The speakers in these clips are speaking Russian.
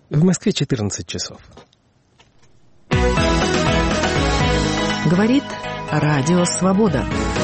В Москве 14 часов. Говорит Радио Свобода.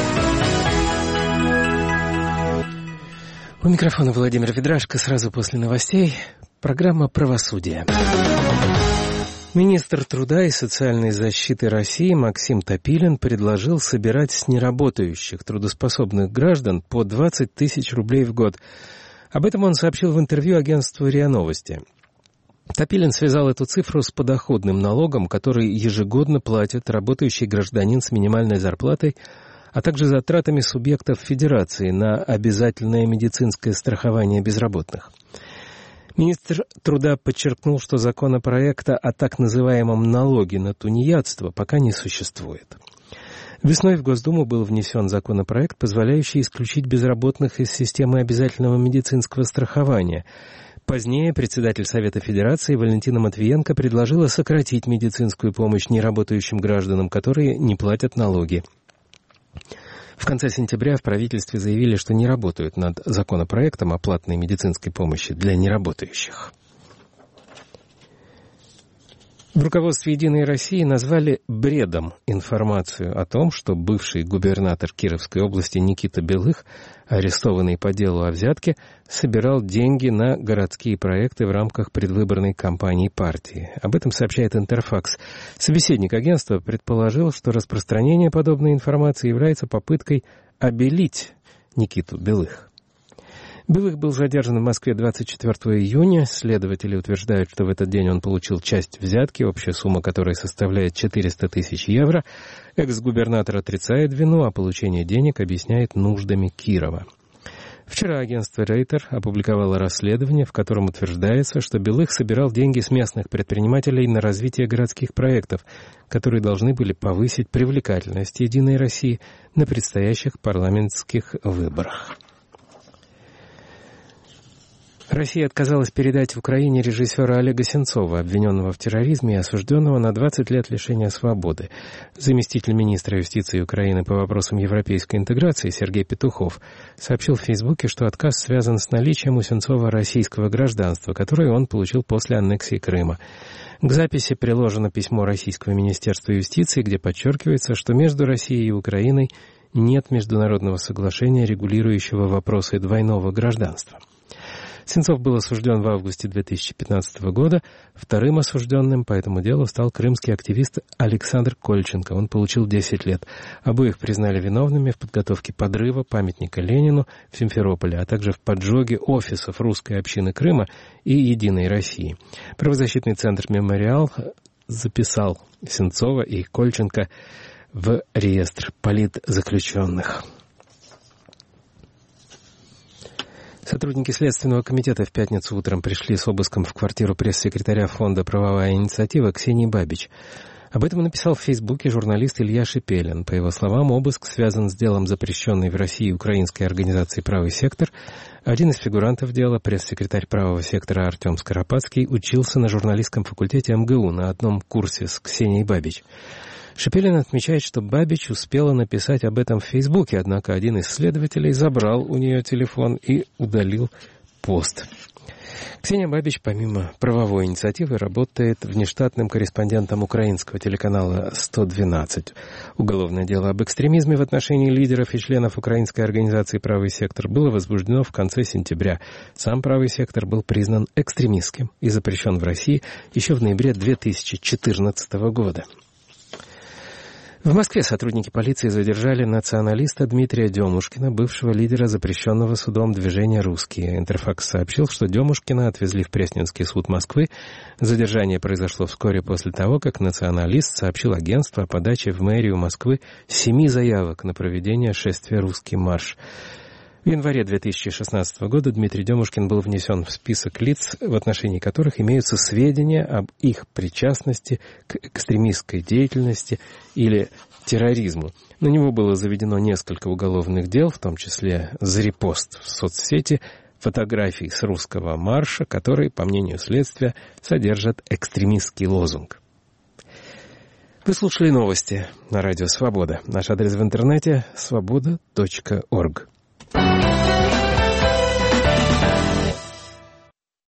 У микрофона Владимир Ведрашко. Сразу после новостей программа «Правосудие». Министр труда и социальной защиты России Максим Топилин предложил собирать с неработающих трудоспособных граждан по 20 тысяч рублей в год. Об этом он сообщил в интервью агентству РИА Новости. Топилин связал эту цифру с подоходным налогом, который ежегодно платит работающий гражданин с минимальной зарплатой, а также затратами субъектов Федерации на обязательное медицинское страхование безработных. Министр труда подчеркнул, что законопроекта о так называемом налоге на тунеядство пока не существует. Весной в Госдуму был внесен законопроект, позволяющий исключить безработных из системы обязательного медицинского страхования. Позднее председатель Совета Федерации Валентина Матвиенко предложила сократить медицинскую помощь неработающим гражданам, которые не платят налоги. В конце сентября в правительстве заявили, что не работают над законопроектом о платной медицинской помощи для неработающих. В руководстве «Единой России» назвали бредом информацию о том, что бывший губернатор Кировской области Никита Белых, арестованный по делу о взятке, собирал деньги на городские проекты в рамках предвыборной кампании партии. Об этом сообщает Интерфакс. Собеседник агентства предположил, что распространение подобной информации является попыткой обелить Никиту Белых. Белых был задержан в Москве 24 июня. Следователи утверждают, что в этот день он получил часть взятки, общая сумма которой составляет 400 тысяч евро. Экс-губернатор отрицает вину, а получение денег объясняет нуждами Кирова. Вчера агентство «Рейтер» опубликовало расследование, в котором утверждается, что Белых собирал деньги с местных предпринимателей на развитие городских проектов, которые должны были повысить привлекательность «Единой России» на предстоящих парламентских выборах. Россия отказалась передать Украине режиссера Олега Сенцова, обвиненного в терроризме и осужденного на 20 лет лишения свободы. Заместитель министра юстиции Украины по вопросам европейской интеграции Сергей Петухов сообщил в Фейсбуке, что отказ связан с наличием у Сенцова российского гражданства, которое он получил после аннексии Крыма. К записи приложено письмо Российского министерства юстиции, где подчеркивается, что между Россией и Украиной нет международного соглашения, регулирующего вопросы двойного гражданства. Сенцов был осужден в августе 2015 года. Вторым осужденным по этому делу стал крымский активист Александр Кольченко. Он получил 10 лет. Обоих признали виновными в подготовке подрыва памятника Ленину в Симферополе, а также в поджоге офисов русской общины Крыма и «Единой России». Правозащитный центр «Мемориал» записал Сенцова и Кольченко в реестр политзаключенных. Сотрудники Следственного комитета в пятницу утром пришли с обыском в квартиру пресс-секретаря фонда «Правовая инициатива» Ксении Бабич. Об этом написал в Фейсбуке журналист Илья Шепелин. По его словам, обыск связан с делом запрещенной в России украинской организации «Правый сектор». Один из фигурантов дела, пресс-секретарь «Правого сектора» Артем Скоропадский, учился на журналистском факультете МГУ на одном курсе с Ксенией Бабич. Шепелин отмечает, что Бабич успела написать об этом в Фейсбуке, однако один из следователей забрал у нее телефон и удалил пост. Ксения Бабич, помимо правовой инициативы, работает внештатным корреспондентом украинского телеканала «112». Уголовное дело об экстремизме в отношении лидеров и членов украинской организации «Правый сектор» было возбуждено в конце сентября. Сам «Правый сектор» был признан экстремистским и запрещен в России еще в ноябре 2014 года. В Москве сотрудники полиции задержали националиста Дмитрия Демушкина, бывшего лидера запрещенного судом движения «Русские». Интерфакс сообщил, что Демушкина отвезли в Пресненский суд Москвы. Задержание произошло вскоре после того, как националист сообщил агентству о подаче в мэрию Москвы 7 заявок на проведение шествия «Русский марш». В январе 2016 года Дмитрий Демушкин был внесен в список лиц, в отношении которых имеются сведения об их причастности к экстремистской деятельности или терроризму. На него было заведено несколько уголовных дел, в том числе за репост в соцсети фотографий с русского марша, которые, по мнению следствия, содержат экстремистский лозунг. Вы слушали новости на радио «Свобода». Наш адрес в интернете – svoboda.org.